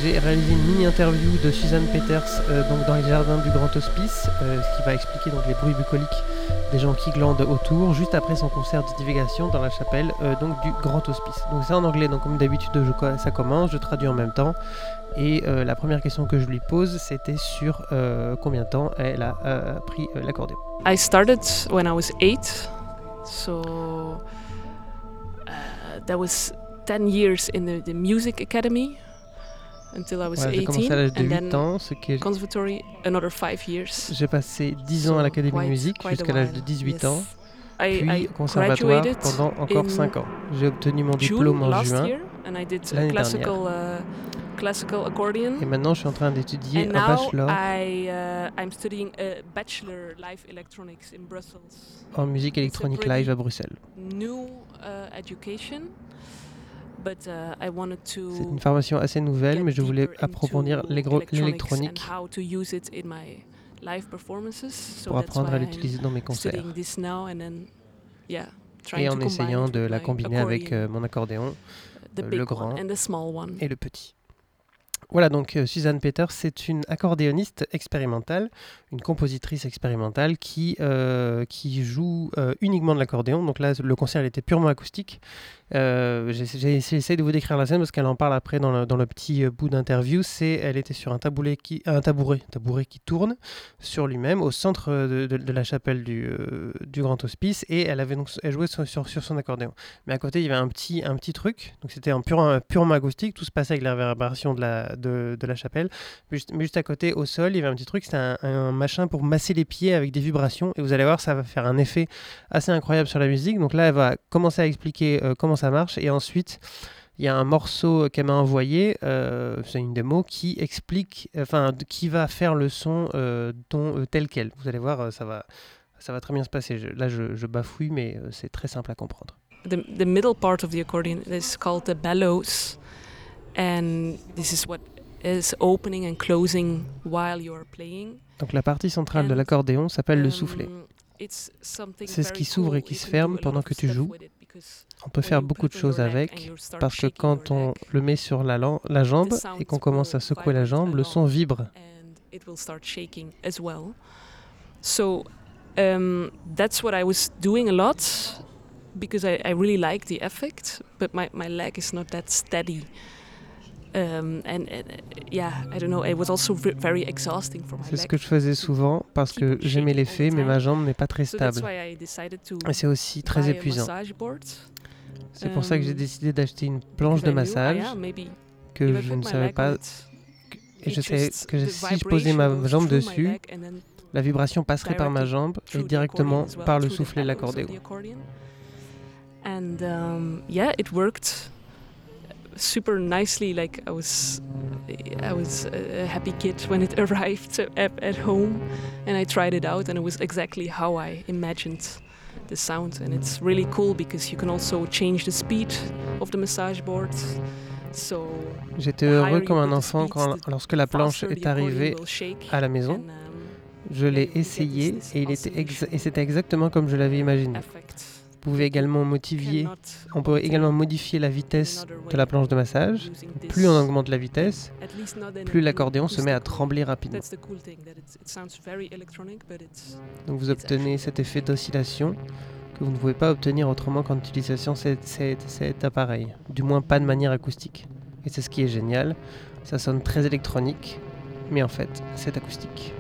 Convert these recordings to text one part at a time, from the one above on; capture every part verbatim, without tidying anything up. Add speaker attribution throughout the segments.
Speaker 1: j'ai réalisé une mini-interview de Suzanne Peters euh, donc dans les jardins du Grand Hospice, euh, ce qui va expliquer donc les bruits bucoliques des gens qui glandent autour, juste après son concert de divulgation dans la chapelle euh, donc du Grand Hospice. Donc c'est en anglais, donc comme d'habitude je, ça commence, je traduis en même temps. Et euh, la première question que je lui pose, c'était sur euh, combien de temps elle a euh, appris euh, l'accordéon.
Speaker 2: I started when I was eight, so uh, that was ten years in the, the music academy until I was
Speaker 1: voilà, j'ai commencé
Speaker 2: eighteen,
Speaker 1: à l'âge de
Speaker 2: and
Speaker 1: huit
Speaker 2: then
Speaker 1: ans, ce qui est...
Speaker 2: conservatory another five years.
Speaker 1: J'ai passé dix ans à l'académie de musique
Speaker 2: quite, quite
Speaker 1: jusqu'à l'âge de dix-huit
Speaker 2: yes.
Speaker 1: ans,
Speaker 2: I,
Speaker 1: puis
Speaker 2: I
Speaker 1: au conservatoire pendant encore cinq ans. J'ai obtenu mon diplôme
Speaker 2: June,
Speaker 1: en juin
Speaker 2: year, and I did
Speaker 1: l'année
Speaker 2: classical,
Speaker 1: dernière.
Speaker 2: Uh, classical accordion.
Speaker 1: Et maintenant, je suis en train d'étudier
Speaker 2: And
Speaker 1: un bachelor
Speaker 2: I, uh, I'm studying a bachelor live electronics in Brussels.
Speaker 1: en musique électronique live à Bruxelles.
Speaker 2: New, uh, education, but, uh, I wanted to
Speaker 1: C'est une formation assez nouvelle, mais je voulais approfondir l'électronique pour apprendre à l'utiliser dans mes concerts.
Speaker 2: Then, yeah,
Speaker 1: et en essayant de la combiner avec euh, mon accordéon, euh, le grand et le petit. Voilà, donc euh, Suzanne Peters, c'est une accordéoniste expérimentale, une compositrice expérimentale qui, euh, qui joue euh, uniquement de l'accordéon. Donc là, le concert il était purement acoustique. Euh, j'ai, j'ai essayé de vous décrire la scène parce qu'elle en parle après dans le, dans le petit bout d'interview. C'est, elle était sur un tabouret qui, un tabouret, tabouret qui tourne sur lui-même au centre de, de, de la chapelle du, euh, du Grand Hospice, et elle avait donc elle jouait sur, sur, sur son accordéon. Mais à côté, il y avait un petit, un petit truc. Donc c'était en pure, purement acoustique. Tout se passait avec la réverbération de la, de, de la chapelle. Mais juste, mais juste à côté, au sol, il y avait un petit truc. C'était un, un machin pour masser les pieds avec des vibrations. Et vous allez voir, ça va faire un effet assez incroyable sur la musique. Donc là, elle va commencer à expliquer euh, comment ça marche, et ensuite il y a un morceau qu'elle m'a envoyé, euh, c'est une démo qui explique, enfin euh, qui va faire le son euh, dont, euh, tel quel. Vous allez voir, euh, ça va, ça va très bien se passer. Je, là, je, je bafouille, mais euh, c'est très simple à comprendre.
Speaker 2: The, the middle part of the accordion is called the bellows, and this is what is opening and closing while you are playing.
Speaker 1: Donc la partie centrale and, de l'accordéon s'appelle um, le soufflet. C'est ce qui s'ouvre et qui se ferme pendant que tu joues. On peut faire beaucoup de choses avec, parce que quand on le met sur la, lan- la jambe et qu'on commence à secouer la jambe, le son vibre.
Speaker 2: So um, that's what I was doing a lot, because I, I really like the effect, but my, my leg is not that steady. Um, and, and yeah, I don't know, it was also very exhausting for my
Speaker 1: C'est ce que je faisais souvent parce que j'aimais l'effet, mais ma jambe n'est pas très stable. Et c'est aussi très épuisant. C'est pour ça que j'ai décidé d'acheter une planche de massage que je ne savais pas. Et je savais que si je posais ma jambe dessus, la vibration passerait par ma jambe et directement par le soufflet de l'accordéon.
Speaker 2: And um, yeah, it worked super nicely. Like I was, I was a happy kid when it arrived at, at home, and I tried it out, and it was exactly how I imagined the sound. And it's really cool because you can also change the speed of the massage board. So
Speaker 1: j'étais heureux comme un enfant quand, lorsque la planche est arrivée à la maison. Je l'ai essayé et, il était exa- et c'était exactement comme je l'avais imaginé. Vous pouvez également modifier, on peut également modifier la vitesse de la planche de massage. Plus on augmente la vitesse, plus l'accordéon se met à trembler rapidement. Donc vous obtenez cet effet d'oscillation que vous ne pouvez pas obtenir autrement qu'en utilisant cet, cet, cet appareil, du moins pas de manière acoustique. Et c'est ce qui est génial, ça sonne très électronique, mais en fait c'est acoustique.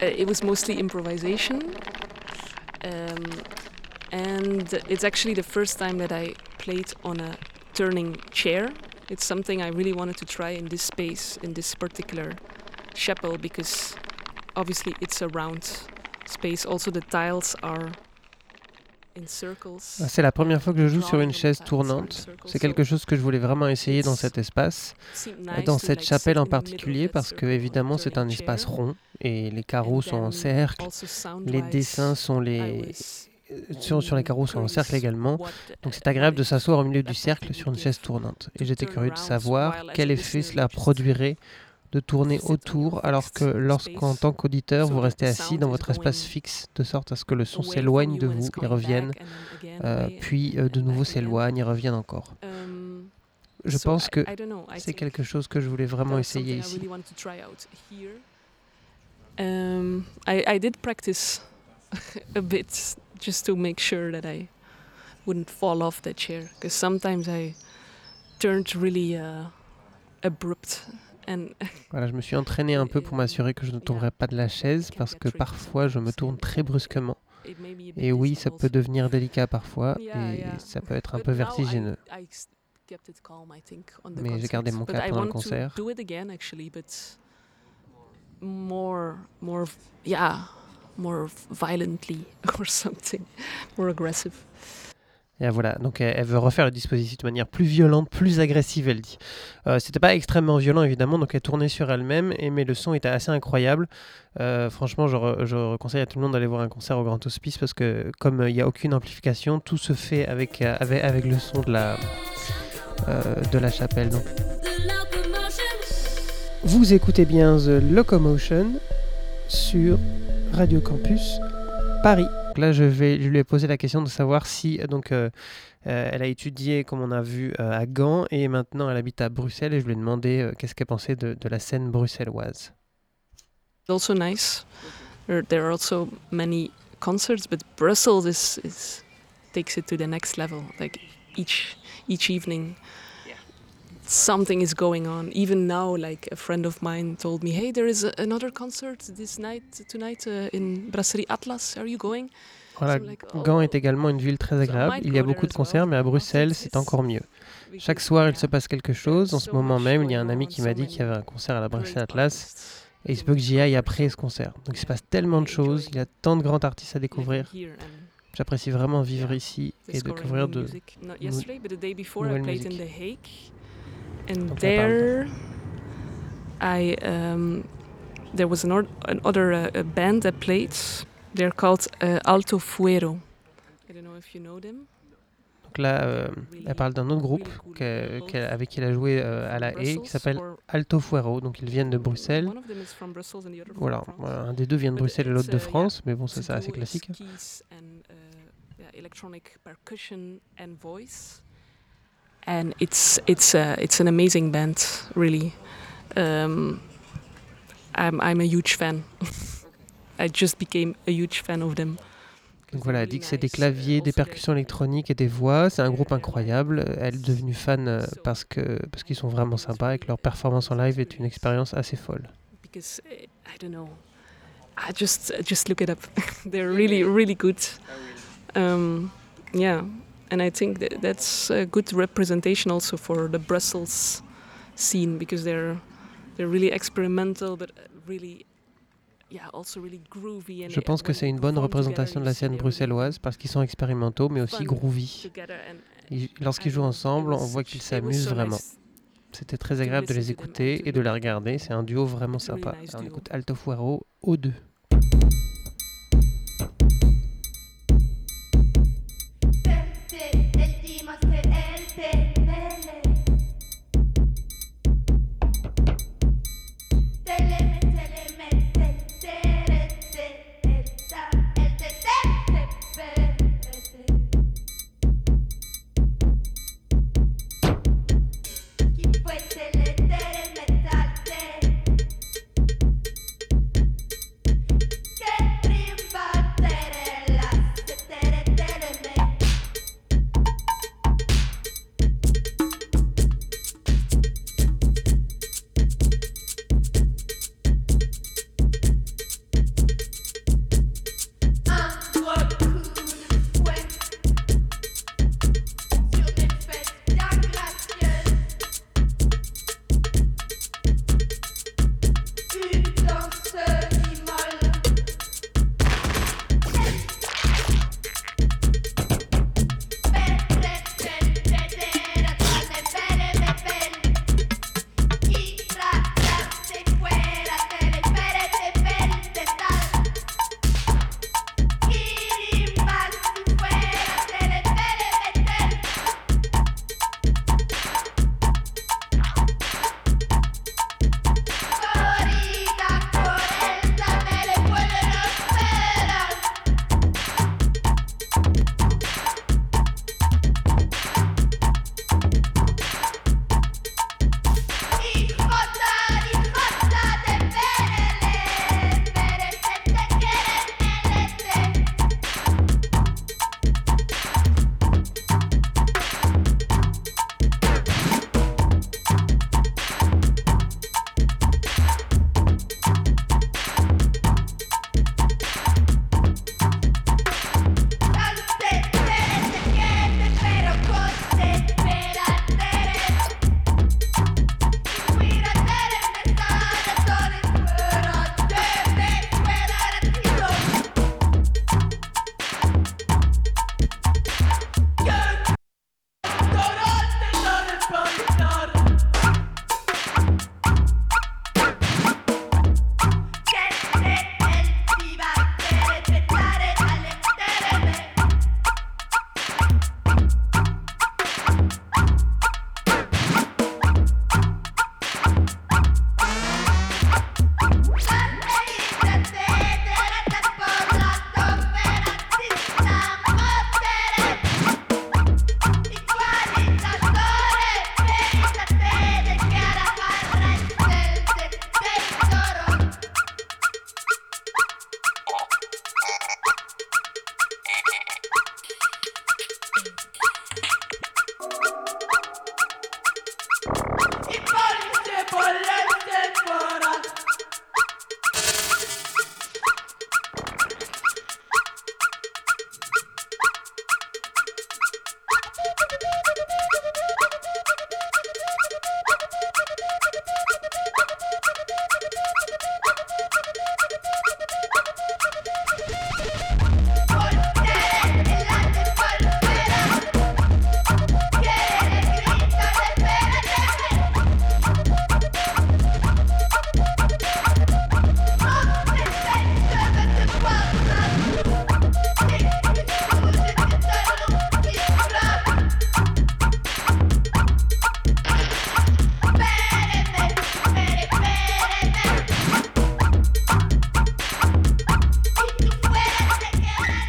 Speaker 2: it was mostly improvisation. Um, and it's actually the first time that I played on a turning chair. It's something I really wanted to try in this space, in this particular chapel, because obviously it's a round space. Also the tiles are in circles.
Speaker 1: C'est la première fois que je joue sur une chaise tournante. C'est quelque chose que je voulais vraiment essayer dans cet espace, dans cette chapelle en particulier, parce que évidemment c'est un espace rond et les carreaux sont en cercle, les dessins sont les sur, sur les carreaux sont en cercle également, donc c'est agréable de s'asseoir au milieu du cercle sur une chaise tournante. Et j'étais curieux de savoir quel effet cela produirait de tourner autour, alors que lorsqu'en tant qu'auditeur, vous restez assis dans votre espace fixe, de sorte à ce que le son s'éloigne de vous et revienne, euh, puis euh, de nouveau s'éloigne et revienne encore. Je pense que c'est quelque chose que je voulais vraiment essayer ici.
Speaker 2: Um, I, I did practice a bit just to make sure that I wouldn't fall off that chair, because sometimes I turned really uh, abrupt.
Speaker 1: Voilà, je me suis entraîné un peu pour m'assurer que je ne tomberais pas de la chaise, parce que parfois je me tourne très brusquement. Et oui, ça peut devenir délicat parfois et ça peut être un peu vertigineux. Mais j'ai gardé mon calme pendant le concert.
Speaker 2: More, more, yeah, more violently or something, more aggressive.
Speaker 1: Et voilà, donc elle, elle veut refaire le dispositif de manière plus violente, plus agressive, elle dit. Euh, c'était pas extrêmement violent évidemment, donc elle tournait sur elle-même, et, mais le son était assez incroyable. Euh, franchement, je, re, je conseille à tout le monde d'aller voir un concert au Grand Hospice, parce que comme il euh, n'y a aucune amplification, tout se fait avec, euh, avec, avec le son de la, euh, de la chapelle. Donc. Vous écoutez bien The Locomotion sur Radio Campus Paris. Là, je, vais, je lui ai posé la question de savoir si donc, euh, euh, elle a étudié, comme on a vu, euh, à Gand, et maintenant elle habite à Bruxelles, et je lui ai demandé euh, qu'est-ce qu'elle pensait de, de la scène bruxelloise.
Speaker 2: Also nice. There, there are also many concerts, but Brussels is, is takes it to the next level. Like each each evening, yeah. Something is going on. Even now, like a friend of mine told me, "Hey, there is a, another concert this night tonight uh, in Brasserie Atlas. Are you going?"
Speaker 1: Voilà, so like, oh. Gand est également une ville très agréable. Il y a beaucoup de concerts, mais à Bruxelles, c'est encore mieux. Chaque soir, il se passe quelque chose. En ce moment même, il y a un ami qui m'a dit qu'il y avait un concert à la Brasserie Atlas. Et il se peut que j'y aille après ce concert. Donc il se passe tellement de choses, il y a tant de grands artistes à découvrir. J'apprécie vraiment vivre ici et découvrir de nouvelles musiques.
Speaker 2: And there, I um, there was another, another uh, band that played. They're called uh, Alto Fuero. I don't know if you know them.
Speaker 1: Donc là, euh, elle parle d'un autre groupe qu'elle, qu'elle, avec qui elle a joué euh, à La Haye, qui s'appelle Alto Fuero. Donc ils viennent de Bruxelles. Voilà, voilà, un des deux vient de Bruxelles et l'autre de France, mais bon, ça c'est assez classique.
Speaker 2: Electronic percussion and voice. And it's it's uh, it's an amazing band, really. Um, I'm I'm a huge fan. I just became a huge fan of them.
Speaker 1: Donc voilà, elle dit que c'est des claviers, des percussions électroniques et des voix. C'est un groupe incroyable. Elle est devenue fan parce que parce qu'ils sont vraiment sympas et que leur performance en live est une expérience assez folle.
Speaker 2: Because I don't know, I just just look it up. They're really really good. Um, yeah. And I think that that's a good representation also for the Brussels scene, because they're they're really experimental, but really, yeah, also really groovy. And
Speaker 1: je pense que c'est une bonne représentation de la scène bruxelloise parce qu'ils sont expérimentaux, mais aussi groovy. Et lorsqu'ils jouent ensemble, on voit qu'ils s'amusent vraiment. C'était très agréable de les écouter et de les regarder. C'est un duo vraiment sympa. Alors, on écoute Alto Fuero O deux.
Speaker 3: Que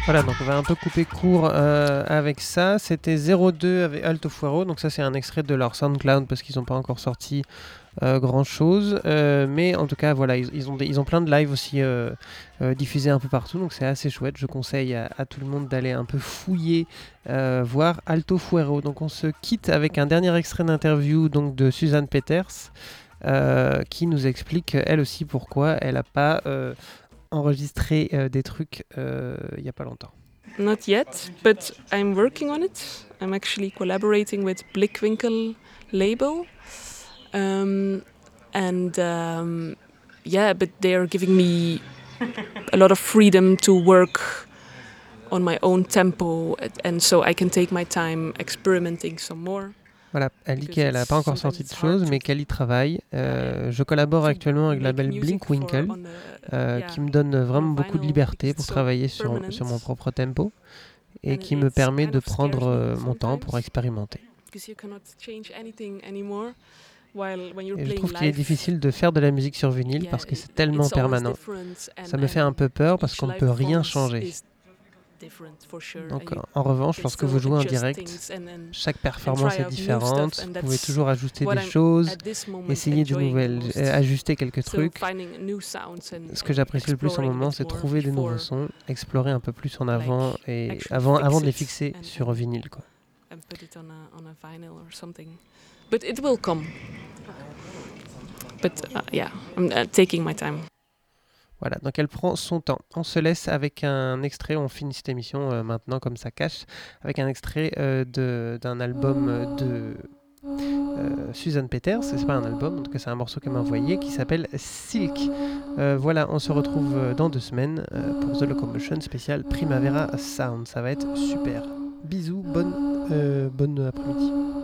Speaker 1: Voilà, donc on va un peu couper court euh, avec ça. C'était zéro deux avec Alto Fuero, donc ça c'est un extrait de leur SoundCloud parce qu'ils n'ont pas encore sorti euh, grand chose. Euh, mais en tout cas, voilà, ils, ils, ont des, ils ont plein de lives aussi euh, euh, diffusés un peu partout, donc c'est assez chouette. Je conseille à, à tout le monde d'aller un peu fouiller, euh, voir Alto Fuero. Donc on se quitte avec un dernier extrait d'interview donc, de Suzanne Peters euh, qui nous explique elle aussi pourquoi elle n'a pas. Euh, enregistrer euh, des trucs il euh, y a pas longtemps.
Speaker 2: Not yet, but I'm working on it. I'm actually collaborating with Blickwinkel label, um, and um, yeah, but they are giving me a lot of freedom to work on my own tempo, and so I can take my time experimenting some more.
Speaker 1: Voilà, elle dit qu'elle n'a pas encore sorti de choses, mais qu'elle y travaille. Euh, je collabore actuellement avec le label Blickwinkel, euh, qui me donne vraiment beaucoup de liberté pour travailler sur, sur mon propre tempo et qui me permet de prendre euh, mon temps pour expérimenter. Et je trouve qu'il est difficile de faire de la musique sur vinyle parce que c'est tellement permanent. Ça me fait un peu peur parce qu'on ne peut rien changer. Donc en revanche, lorsque vous jouez en direct, chaque performance est différente, vous pouvez toujours ajouter des choses, essayer de nouvelles, ajuster quelques trucs. Ce que j'apprécie le plus en moment, c'est trouver des nouveaux sons, explorer un peu plus en avant, et avant, avant de les fixer sur vinyle, quoi.
Speaker 2: But it will come. But uh, yeah, I'm uh, taking my time.
Speaker 1: Voilà, donc elle prend son temps. On se laisse avec un extrait, on finit cette émission euh, maintenant comme ça cache, avec un extrait euh, de, d'un album de euh, Suzanne Peters. C'est pas un album, en tout cas c'est un morceau qu'elle m'a envoyé qui s'appelle Silk. Euh, voilà, on se retrouve dans deux semaines euh, pour The Locomotion spécial Primavera Sound. Ça va être super. Bisous, bonne, euh, bonne après-midi.